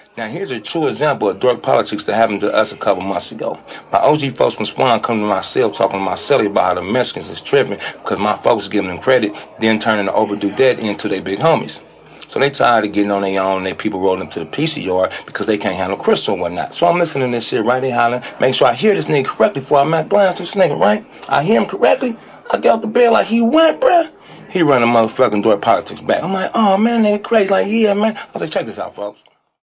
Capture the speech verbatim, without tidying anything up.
Now, here's a true example of dark politics that happened to us a couple months ago. My O G folks from Swan come to my cell talking to my celly about how the Mexicans is tripping because my folks giving them credit, then turning the overdue debt into their big homies. So they tired of getting on their own, they people rolling up to the P C R because they can't handle crystal and whatnot. So I'm listening to this shit right, they hollering, make sure I hear this nigga correctly before I Mac blast this nigga, right? I hear him correctly, I get out the bed like he went, bruh. He running motherfucking dark politics back. I'm like, oh man, nigga crazy. Like, yeah, man. I was like, check this out, folks.